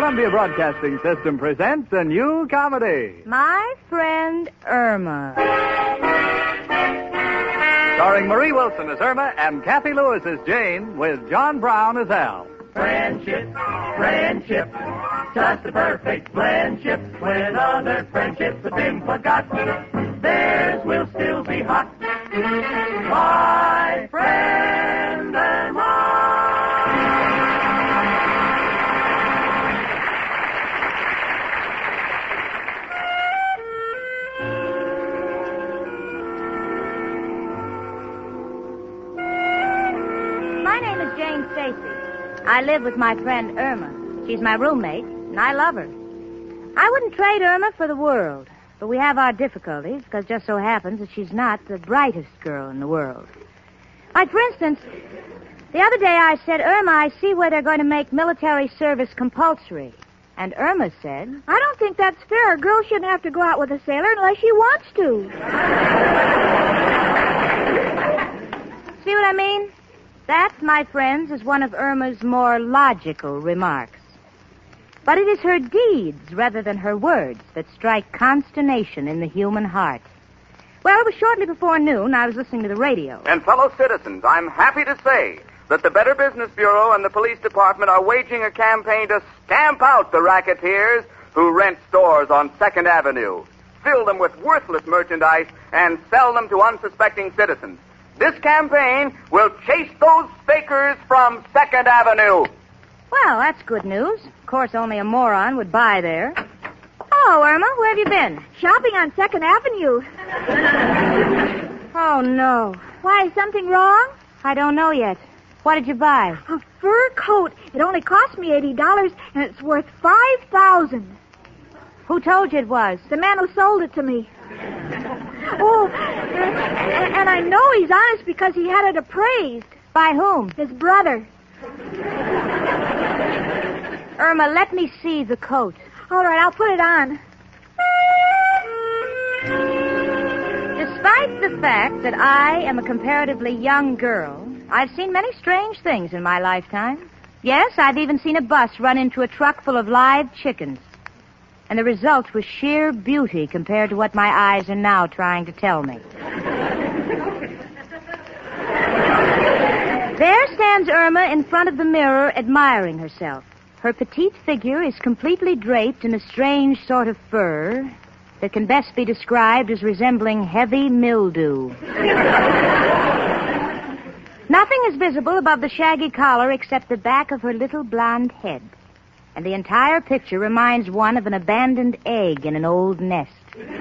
Columbia Broadcasting System presents a new comedy. My Friend Irma. Starring Marie Wilson as Irma and Kathy Lewis as Jane, with John Brown as Al. Friendship, friendship, just a perfect friendship. When other friendships have been forgot, theirs will still be hot. My friend Irma. My name is Jane Stacy. I live with my friend Irma. She's my roommate, and I love her. I wouldn't trade Irma for the world, but we have our difficulties because it just so happens that she's not the brightest girl in the world. Like, for instance, the other day I said, Irma, I see where they're going to make military service compulsory. And Irma said, I don't think that's fair. A girl shouldn't have to go out with a sailor unless she wants to. See what I mean? That, my friends, is one of Irma's more logical remarks. But it is her deeds rather than her words that strike consternation in the human heart. Well, it was shortly before noon. I was listening to the radio. And fellow citizens, I'm happy to say that the Better Business Bureau and the police department are waging a campaign to stamp out the racketeers who rent stores on 2nd Avenue, fill them with worthless merchandise, and sell them to unsuspecting citizens. This campaign will chase those fakers from 2nd Avenue. Well, that's good news. Of course, only a moron would buy there. Oh, Irma, where have you been? Shopping on 2nd Avenue. Oh, no. Why, is something wrong? I don't know yet. What did you buy? A fur coat. It only cost me $80, and it's worth $5,000. Who told you it was? The man who sold it to me. Oh, and I know he's honest because he had it appraised. By whom? His brother. Irma, let me see the coat. All right, I'll put it on. Despite the fact that I am a comparatively young girl, I've seen many strange things in my lifetime. Yes, I've even seen a bus run into a truck full of live chickens. And the result was sheer beauty compared to what my eyes are now trying to tell me. There stands Irma in front of the mirror admiring herself. Her petite figure is completely draped in a strange sort of fur that can best be described as resembling heavy mildew. Nothing is visible above the shaggy collar except the back of her little blonde head. And the entire picture reminds one of an abandoned egg in an old nest.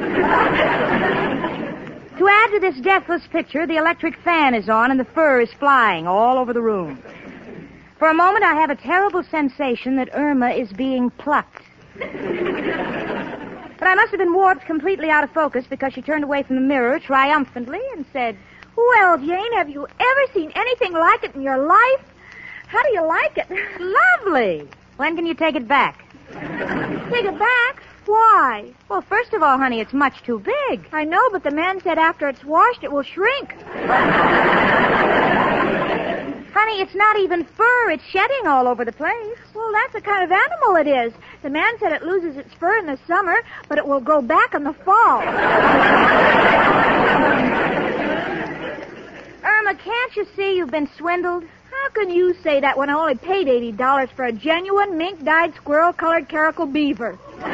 To add to this deathless picture, the electric fan is on and the fur is flying all over the room. For a moment, I have a terrible sensation that Irma is being plucked. But I must have been warped completely out of focus because she turned away from the mirror triumphantly and said, Well, Jane, have you ever seen anything like it in your life? How do you like it? Lovely. When can you take it back? Take it back? Why? Well, first of all, honey, it's much too big. I know, but the man said after it's washed, it will shrink. Honey, it's not even fur. It's shedding all over the place. Well, that's the kind of animal it is. The man said it loses its fur in the summer, but it will grow back in the fall. Irma, can't you see you've been swindled? How can you say that when I only paid $80 for a genuine mink-dyed squirrel-colored caracal beaver?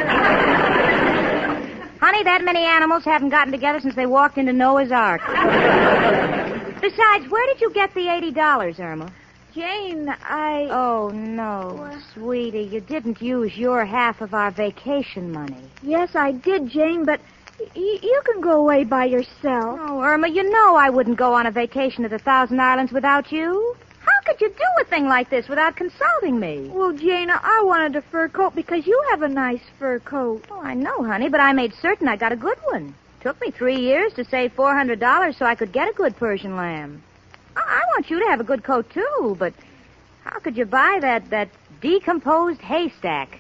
Honey, that many animals haven't gotten together since they walked into Noah's Ark. Besides, where did you get the $80, Irma? Jane, Oh, no, sweetie, you didn't use your half of our vacation money. Yes, I did, Jane, but you can go away by yourself. Oh, Irma, you know I wouldn't go on a vacation to the Thousand Islands without you. How could you do a thing like this without consulting me? Well, Jane, I wanted a fur coat because you have a nice fur coat. Oh, I know, honey, but I made certain I got a good one. Took me 3 years to save $400 so I could get a good Persian lamb. I want you to have a good coat, too, but how could you buy that decomposed haystack?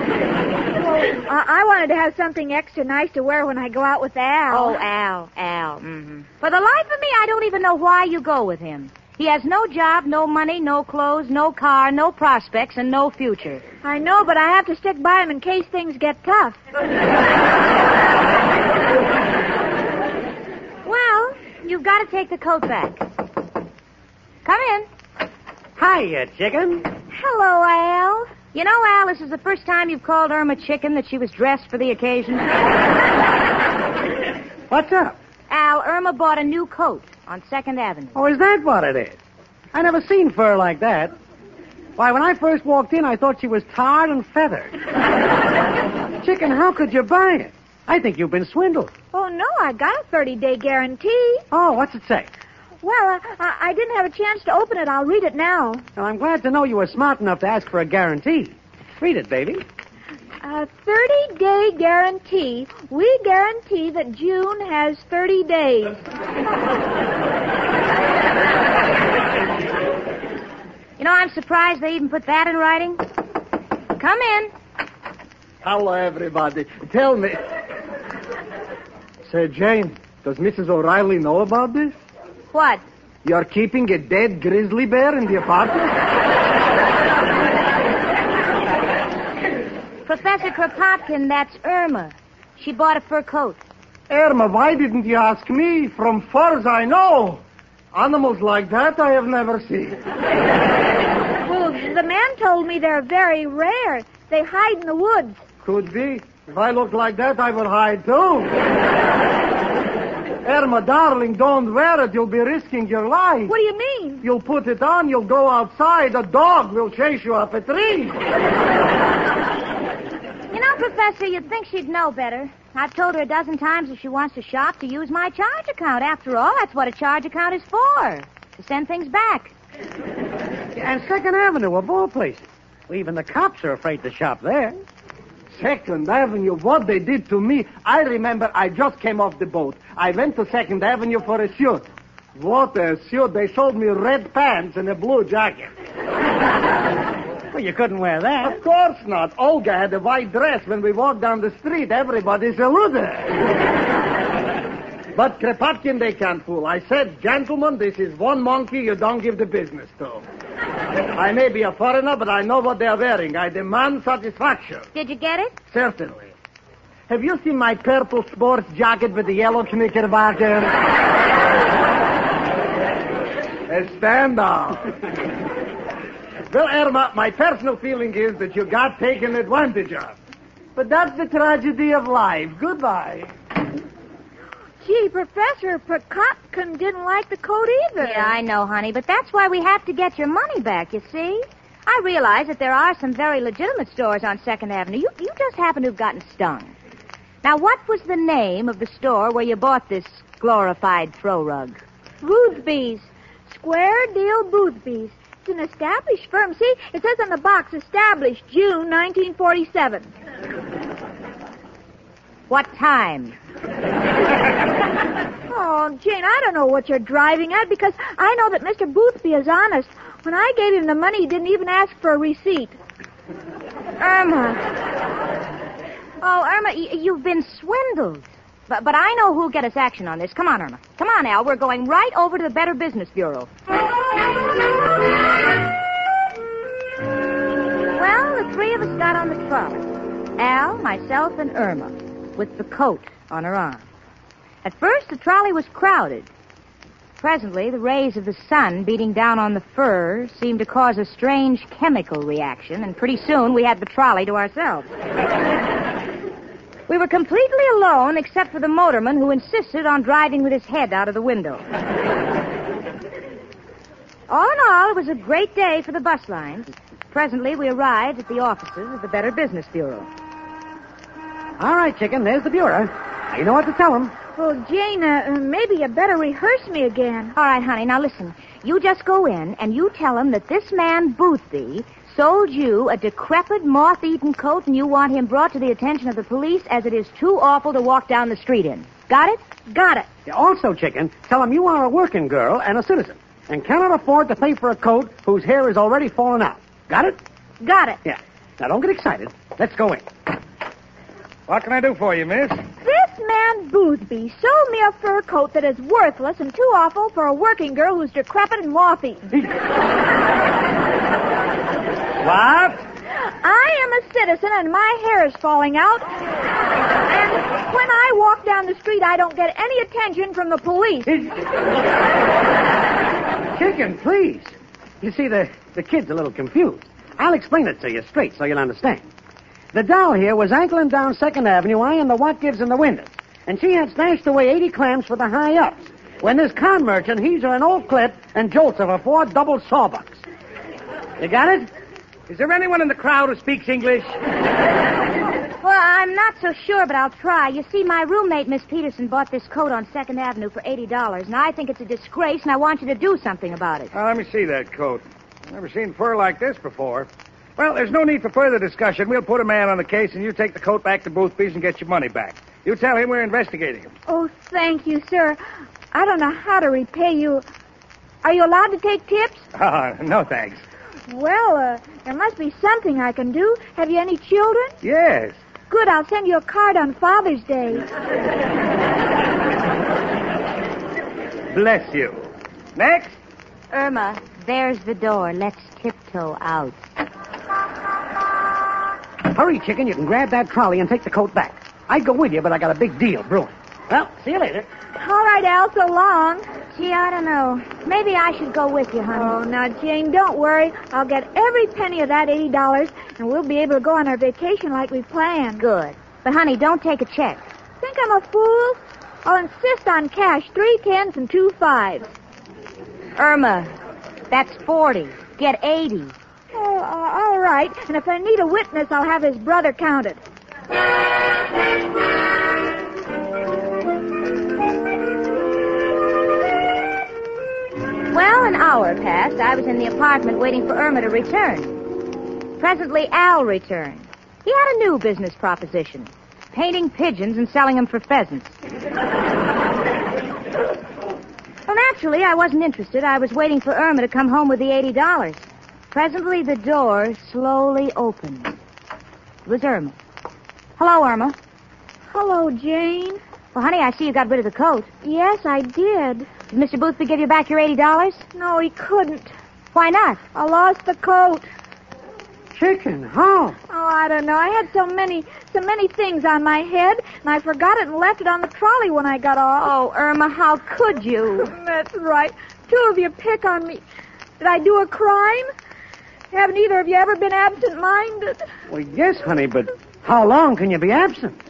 I wanted to have something extra nice to wear when I go out with Al. Oh, Al. Mm-hmm. For the life of me, I don't even know why you go with him. He has no job, no money, no clothes, no car, no prospects, and no future. I know, but I have to stick by him in case things get tough. Well, you've got to take the coat back. Come in. Hiya, chicken. Hello, Al. You know, Al, this is the first time you've called Irma chicken that she was dressed for the occasion. What's up? Al, Irma bought a new coat on 2nd Avenue. Oh, is that what it is? I never seen fur like that. Why, when I first walked in, I thought she was tarred and feathered. Chicken, how could you buy it? I think you've been swindled. Oh, no, I got a 30-day guarantee. Oh, what's it say? Well, I didn't have a chance to open it. I'll read it now. Well, I'm glad to know you were smart enough to ask for a guarantee. Read it, baby. A 30-day guarantee. We guarantee that June has 30 days. You know, I'm surprised they even put that in writing. Come in. Hello, everybody. Tell me. Say, Jane, does Mrs. O'Reilly know about this? What? You're keeping a dead grizzly bear in the apartment? Professor Kropotkin, that's Irma. She bought a fur coat. Irma, why didn't you ask me? From furs I know. Animals like that I have never seen. Well, the man told me they're very rare. They hide in the woods. Could be. If I looked like that, I would hide too. Irma, darling, don't wear it. You'll be risking your life. What do you mean? You'll put it on, you'll go outside. A dog will chase you up a tree. You know, Professor, you'd think she'd know better. I've told her a dozen times if she wants to shop to use my charge account. After all, that's what a charge account is for. To send things back. And 2nd Avenue, of all places. Well, even the cops are afraid to shop there. 2nd Avenue, what they did to me. I remember I just came off the boat. I went to 2nd Avenue for a suit. What a suit. They sold me red pants and a blue jacket. Well, you couldn't wear that. Of course not. Olga had a white dress. When we walked down the street, everybody saluted. But Kropotkin, they can't fool. I said, gentlemen, this is one monkey you don't give the business to. I may be a foreigner, but I know what they're wearing. I demand satisfaction. Did you get it? Certainly. Have you seen my purple sports jacket with the yellow knickerbocker? Stand down. Well, Irma, my personal feeling is that you got taken advantage of. But that's the tragedy of life. Goodbye. Gee, Professor Kropotkin didn't like the coat either. Yeah, I know, honey, but that's why we have to get your money back, you see? I realize that there are some very legitimate stores on 2nd Avenue. You just happen to have gotten stung. Now, what was the name of the store where you bought this glorified throw rug? Boothby's. Square Deal Boothby's. It's an established firm. See, it says on the box, established June 1947. What time? Oh, Jane, I don't know what you're driving at because I know that Mr. Boothby is honest. When I gave him the money, he didn't even ask for a receipt. Irma. Oh, Irma, you've been swindled. But I know who'll get us action on this. Come on, Irma. Come on, Al. We're going right over to the Better Business Bureau. Well, the three of us got on the trolley. Al, myself, and Irma, with the coat on her arm. At first, the trolley was crowded. Presently, the rays of the sun beating down on the fur seemed to cause a strange chemical reaction, and pretty soon we had the trolley to ourselves. We were completely alone except for the motorman who insisted on driving with his head out of the window. All in all, it was a great day for the bus lines. Presently, we arrived at the offices of the Better Business Bureau. All right, chicken, there's the bureau. Now you know what to tell them. Well, Jane, maybe you better rehearse me again. All right, honey, now listen. You just go in and you tell him that this man, Boothby, sold you a decrepit, moth-eaten coat and you want him brought to the attention of the police as it is too awful to walk down the street in. Got it? Got it. Yeah, also, chicken, tell him you are a working girl and a citizen and cannot afford to pay for a coat whose hair is already fallen out. Got it? Got it. Yeah. Now, don't get excited. Let's go in. What can I do for you, miss? This This man Boothby sold me a fur coat that is worthless and too awful for a working girl who's decrepit and moth-eaten. What? I am a citizen and my hair is falling out. And when I walk down the street, I don't get any attention from the police. Chicken, please. You see, the kid's a little confused. I'll explain it to you straight so you'll understand. The doll here was ankling down 2nd Avenue, eyeing the what gives in the windows. And she had snatched away 80 clams for the high-ups. When this con merchant heaves her an old clip and jolts her for 4 double sawbucks. You got it? Is there anyone in the crowd who speaks English? Well, I'm not so sure, but I'll try. You see, my roommate, Miss Peterson, bought this coat on 2nd Avenue for $80, and I think it's a disgrace, and I want you to do something about it. Oh, let me see that coat. Never seen fur like this before. Well, there's no need for further discussion. We'll put a man on the case, and you take the coat back to Boothby's and get your money back. You tell him we're investigating him. Oh, thank you, sir. I don't know how to repay you. Are you allowed to take tips? No, thanks. Well, there must be something I can do. Have you any children? Yes. Good, I'll send you a card on Father's Day. Bless you. Next. Irma, there's the door. Let's tiptoe out. Hurry, chicken. You can grab that trolley and take the coat back. I'd go with you, but I got a big deal brewing. Well, see you later. All right, Al, so long. Gee, I don't know. Maybe I should go with you, honey. Oh, now, Jane, don't worry. I'll get every penny of that $80, and we'll be able to go on our vacation like we planned. Good. But, honey, don't take a check. Think I'm a fool? I'll insist on cash, 3 10s and 2 5s. Irma, that's 40. Get 80. Oh, all right. And if I need a witness, I'll have his brother counted. Well, an hour passed. I was in the apartment waiting for Irma to return. Presently, Al returned. He had a new business proposition. Painting pigeons and selling them for pheasants. Well, naturally, I wasn't interested. I was waiting for Irma to come home with the $80. Presently, the door slowly opened. It was Irma. Hello, Irma. Hello, Jane. Well, honey, I see you got rid of the coat. Yes, I did. Did Mr. Boothby give you back your $80? No, he couldn't. Why not? I lost the coat. Chicken, how? Oh, I don't know. I had so many things on my head, and I forgot it and left it on the trolley when I got off. Oh, Irma, how could you? That's right. 2 of you pick on me. Did I do a crime? Haven't either of you ever been absent-minded? Well, yes, honey, but how long can you be absent?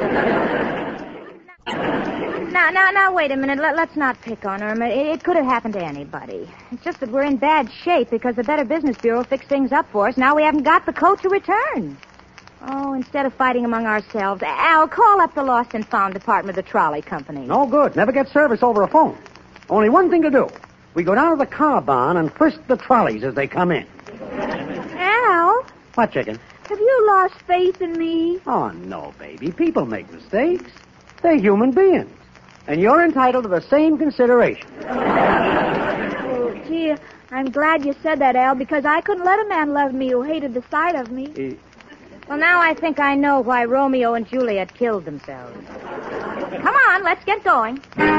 Now, wait a minute. Let's not pick on Irma. It could have happened to anybody. It's just that we're in bad shape because the Better Business Bureau fixed things up for us. Now we haven't got the coat to return. Oh, instead of fighting among ourselves, Al, call up the Lost and Found department of the trolley company. No good. Never get service over a phone. Only one thing to do. We go down to the car barn and frisk the trolleys as they come in. Al? What, chicken? Have you lost faith in me? Oh, no, baby. People make mistakes. They're human beings. And you're entitled to the same consideration. Oh, gee, I'm glad you said that, Al, because I couldn't let a man love me who hated the sight of me. Well, now I think I know why Romeo and Juliet killed themselves. Come on, let's get going.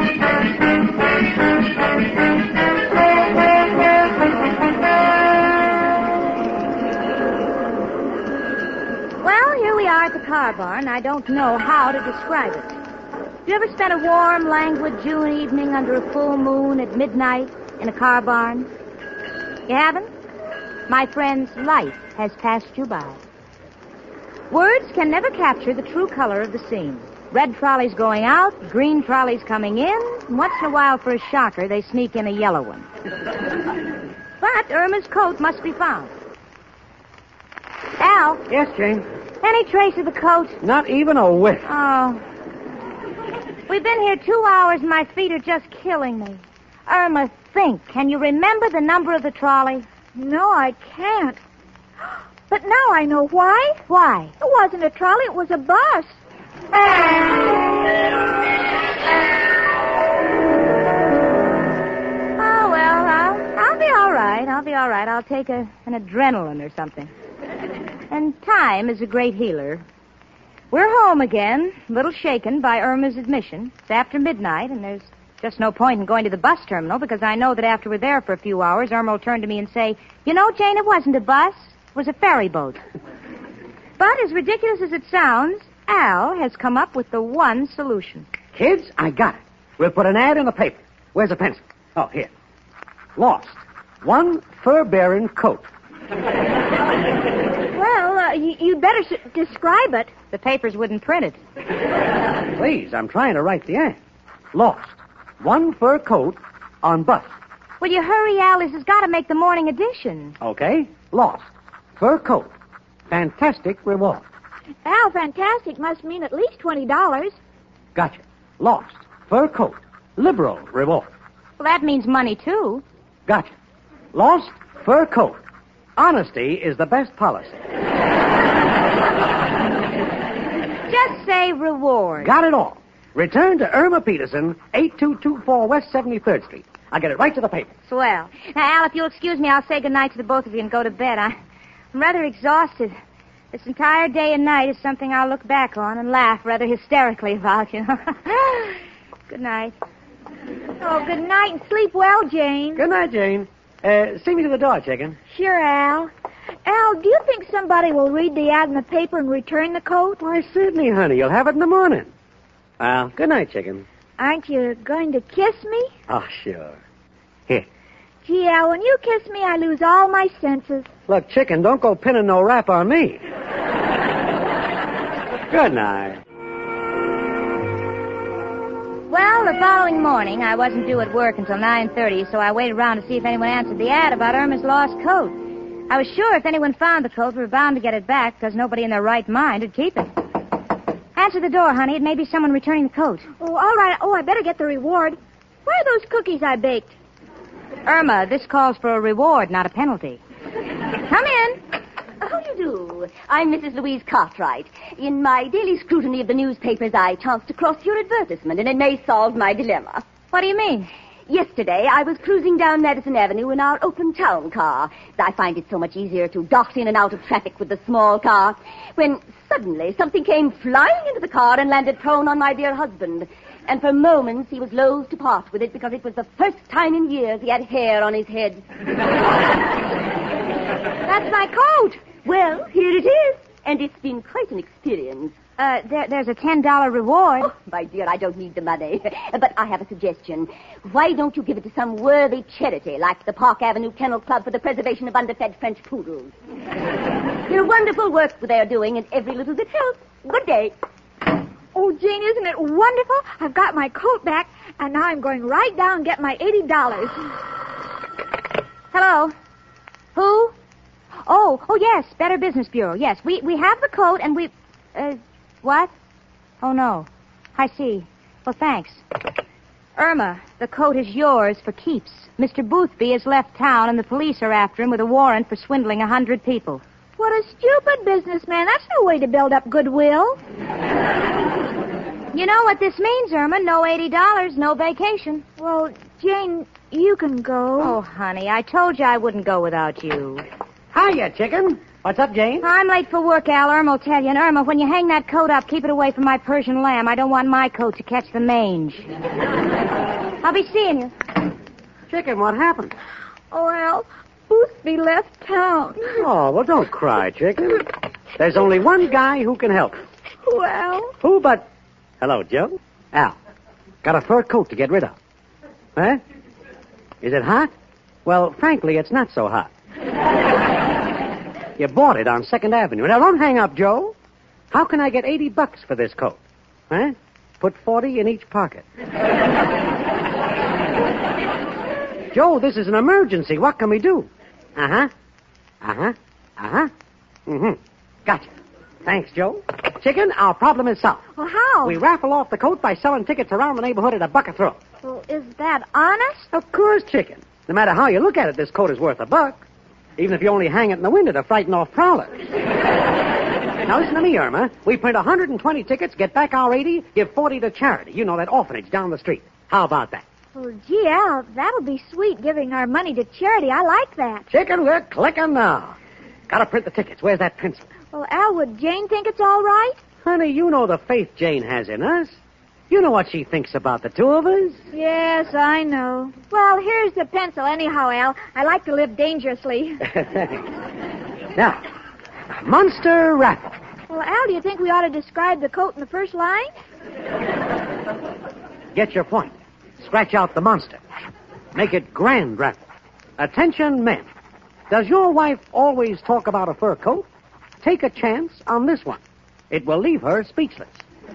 Well, here we are at the car barn. I don't know how to describe it. You ever spent a warm, languid June evening under a full moon at midnight in a car barn? You haven't? My friends, life has passed you by. Words can never capture the true color of the scene. Red trolleys going out, green trolleys coming in, and once in a while, for a shocker, they sneak in a yellow one. But Irma's coat must be found. Al? Yes, Jane? Any trace of the coat? Not even a whiff. Oh. We've been here 2 hours and my feet are just killing me. Irma, think. Can you remember the number of the trolley? No, I can't. But now I know why. Why? It wasn't a trolley, it was a bus. Oh, well, I'll be all right. I'll take an adrenaline or something. And time is a great healer. We're home again, a little shaken by Irma's admission. It's after midnight, and there's just no point in going to the bus terminal because I know that after we're there for a few hours, Irma will turn to me and say, "You know, Jane, it wasn't a bus. It was a ferry boat." But as ridiculous as it sounds, Al has come up with the one solution. Kids, I got it. We'll put an ad in the paper. Where's a pencil? Oh, here. Lost. One fur-bearing coat. Well, you'd better describe it. The papers wouldn't print it. Please, I'm trying to write the ad. Lost. One fur coat on bus. Will you hurry, Al? This has got to make the morning edition. Okay. Lost. Fur coat. Fantastic reward. Al, fantastic must mean at least $20. Gotcha. Lost. Fur coat. Liberal reward. Well, that means money, too. Gotcha. Lost. Fur coat. Honesty is the best policy. Just say reward. Got it all. Return to Irma Peterson, 8224 West 73rd Street. I'll get it right to the paper. Swell. Now, Al, if you'll excuse me, I'll say goodnight to the both of you and go to bed. I'm rather exhausted. This entire day and night is something I'll look back on and laugh rather hysterically about, you know. Good night. Oh, good night and sleep well, Jane. Good night, Jane. See me to the door, chicken. Sure, Al. Al, do you think somebody will read the ad in the paper and return the coat? Why, certainly, honey. You'll have it in the morning. Well, good night, chicken. Aren't you going to kiss me? Oh, sure. Here. Gee, Al, when you kiss me, I lose all my senses. Look, chicken, don't go pinning no rap on me. Good night. Well, the following morning, I wasn't due at work until 9:30, so I waited around to see if anyone answered the ad about Irma's lost coat. I was sure if anyone found the coat, we were bound to get it back because nobody in their right mind would keep it. Answer the door, honey. It may be someone returning the coat. Oh, all right. Oh, I better get the reward. Where are those cookies I baked? Irma, this calls for a reward, not a penalty. Come in. How do you do? I'm Mrs. Louise Cartwright. In my daily scrutiny of the newspapers, I chanced across your advertisement, and it may solve my dilemma. What do you mean? Yesterday, I was cruising down Madison Avenue in our open town car. I find it so much easier to dart in and out of traffic with the small car. When suddenly something came flying into the car and landed prone on my dear husband. And for moments, he was loath to part with it because it was the first time in years he had hair on his head. That's my coat. Well, here it is. And it's been quite an experience. There's a $10 reward. Oh, my dear, I don't need the money. But I have a suggestion. Why don't you give it to some worthy charity, like the Park Avenue Kennel Club for the preservation of underfed French poodles? They're wonderful work they're doing, and every little bit helps. Good day. Oh, Jane, isn't it wonderful? I've got my coat back, and now I'm going right down and get my $80. Hello? Who? Oh, yes, Better Business Bureau. Yes, we have the coat, and we... what? Oh, no. I see. Well, thanks. Irma, the coat is yours for keeps. Mr. Boothby has left town, and the police are after him with a warrant for swindling 100 people. What a stupid businessman. That's no way to build up goodwill. You know what this means, Irma. No $80, no vacation. Well, Jane, you can go. Oh, honey, I told you I wouldn't go without you. Hiya, chicken. What's up, Jane? I'm late for work, Al. Irma will tell you. And Irma, when you hang that coat up, keep it away from my Persian lamb. I don't want my coat to catch the mange. I'll be seeing you. Chicken, what happened? Oh, Al, Boothby left town. Oh, well, don't cry, chicken. There's only one guy who can help. Who, Al? Who but... Hello, Joe. Al. Got a fur coat to get rid of. Huh? Is it hot? Well, frankly, it's not so hot. You bought it on 2nd Avenue. Now, don't hang up, Joe. How can I get $80 for this coat? Huh? Put 40 in each pocket. Joe, this is an emergency. What can we do? Uh-huh. Uh-huh. Uh-huh. Mm-hmm. Gotcha. Thanks, Joe. Chicken, our problem is solved. Well, how? We raffle off the coat by selling tickets around the neighborhood at $1 a throw. Well, is that honest? Of course, chicken. No matter how you look at it, this coat is worth $1. Even if you only hang it in the window to frighten off prowlers. Now, listen to me, Irma. We print 120 tickets, get back our 80, give 40 to charity. You know, that orphanage down the street. How about that? Well, gee, Al, that'll be sweet, giving our money to charity. I like that. Chicken, we're clicking now. Gotta print the tickets. Where's that pencil? Well, Al, would Jane think it's all right? Honey, you know the faith Jane has in us. You know what she thinks about the two of us. Yes, I know. Well, here's the pencil anyhow, Al. I like to live dangerously. Now, monster raffle. Well, Al, do you think we ought to describe the coat in the first line? Get your point. Scratch out the monster. Make it grand raffle. Attention, men. Does your wife always talk about a fur coat? Take a chance on this one. It will leave her speechless.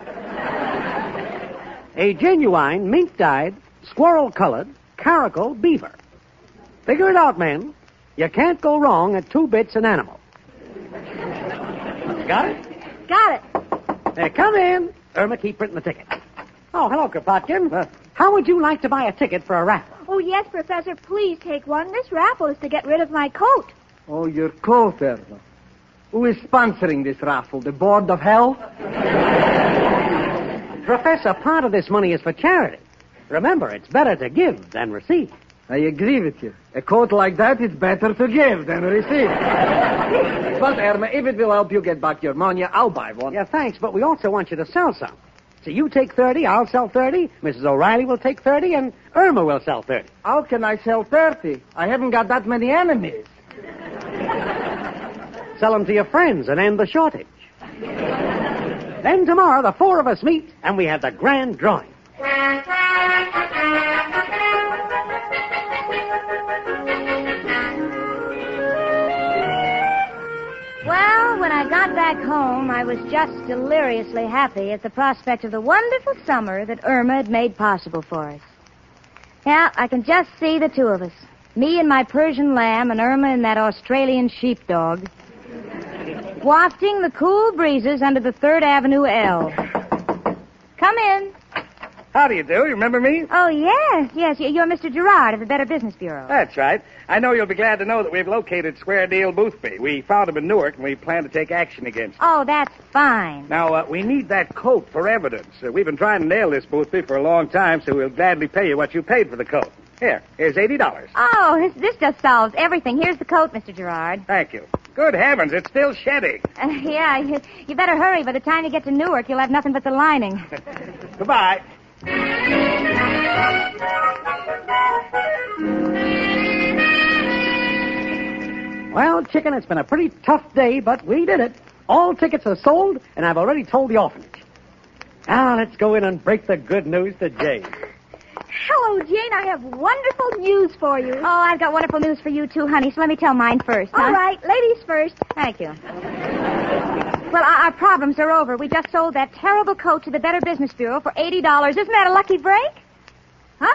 A genuine mink-dyed, squirrel-colored, caracal beaver. Figure it out, men. You can't go wrong at 2 bits an animal. Got it? Got it. Come in. Irma, keep printing the ticket. Oh, hello, Kropotkin. How would you like to buy a ticket for a raffle? Oh, yes, Professor, please take one. This raffle is to get rid of my coat. Oh, your coat, Irma. Who is sponsoring this raffle? The Board of Health? Professor, part of this money is for charity. Remember, it's better to give than receive. I agree with you. A coat like that is better to give than receive. But, Irma, if it will help you get back your money, I'll buy one. Yeah, thanks, but we also want you to sell some. So you take 30, I'll sell 30, Mrs. O'Reilly will take 30, and Irma will sell 30. How can I sell 30? I haven't got that many enemies. Sell them to your friends and end the shortage. Then tomorrow, the 4 of us meet, and we have the grand drawing. Well, when I got back home, I was just deliriously happy at the prospect of the wonderful summer that Irma had made possible for us. Yeah, I can just see the two of us. Me and my Persian lamb and Irma and that Australian sheepdog. Wafting the cool breezes under the 3rd Avenue L. Come in. How do you do? You remember me? Oh, yes. You're Mr. Gerard of the Better Business Bureau. That's right. I know you'll be glad to know that we've located Square Deal Boothby. We found him in Newark, and we plan to take action against him. Oh, that's fine. Now, we need that coat for evidence. We've been trying to nail this Boothby for a long time, so we'll gladly pay you what you paid for the coat. Here's $80. Oh, this just solves everything. Here's the coat, Mr. Gerard. Thank you. Good heavens, it's still shedding. Yeah, you better hurry. By the time you get to Newark, you'll have nothing but the lining. Goodbye. Well, Chicken, it's been a pretty tough day, but we did it. All tickets are sold, and I've already told the orphanage. Now, let's go in and break the good news to Jane. Hello, Jane. I have wonderful news for you. Oh, I've got wonderful news for you, too, honey, so let me tell mine first. All right, ladies first. Thank you. Well, our problems are over. We just sold that terrible coat to the Better Business Bureau for $80. Isn't that a lucky break? Huh?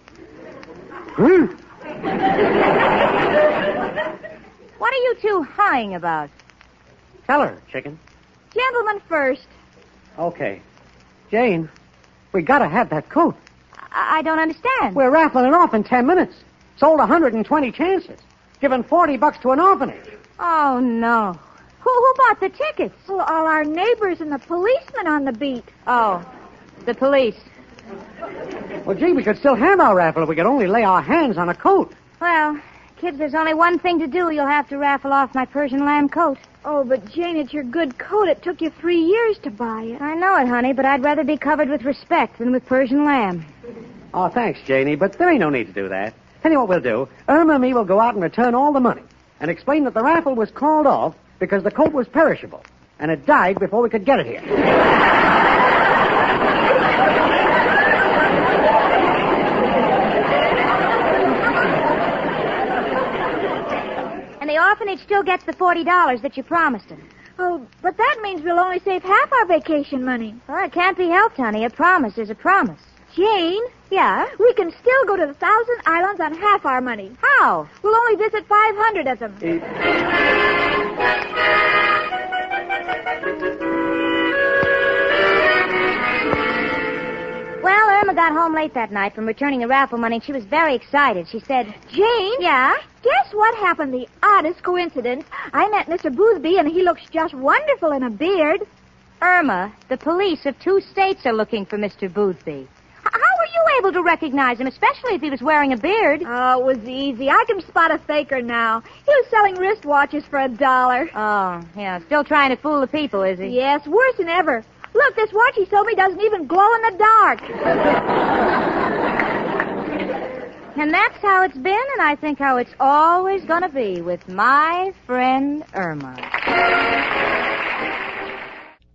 What are you two hawing about? Tell her, Chicken. Gentlemen first. Okay. Jane, we gotta have that coat. I don't understand. We're raffling it off in 10 minutes. Sold 120 chances. Given $40 to an orphanage. Oh, no. Who bought the tickets? Well, all our neighbors and the policemen on the beat. Oh, the police. Well, gee, we could still have our raffle if we could only lay our hands on a coat. Well, kids, there's only one thing to do. You'll have to raffle off my Persian lamb coat. Oh, but Jane, it's your good coat. It took you 3 years to buy it. I know it, honey, but I'd rather be covered with respect than with Persian lamb. Oh, thanks, Janie, but there ain't no need to do that. Tell you what we'll do. Irma and me will go out and return all the money and explain that the raffle was called off because the coat was perishable and it died before we could get it here. And the orphanage still gets the $40 that you promised them. Oh, but that means we'll only save half our vacation money. Well, it can't be helped, honey. A promise is a promise. Jane? Yeah? We can still go to the 1,000 Islands on half our money. How? We'll only visit 500 of them. Well, Irma got home late that night from returning the raffle money, and she was very excited. She said, Jane? Yeah? Guess what happened? The oddest coincidence. I met Mr. Boothby, and he looks just wonderful in a beard. Irma, the police of 2 states are looking for Mr. Boothby. How were you able to recognize him, especially if he was wearing a beard? Oh, it was easy. I can spot a faker now. He was selling wristwatches for $1. Oh, yeah. Still trying to fool the people, is he? Yes, worse than ever. Look, this watch he sold me doesn't even glow in the dark. And that's how it's been, and I think how it's always going to be with my friend Irma.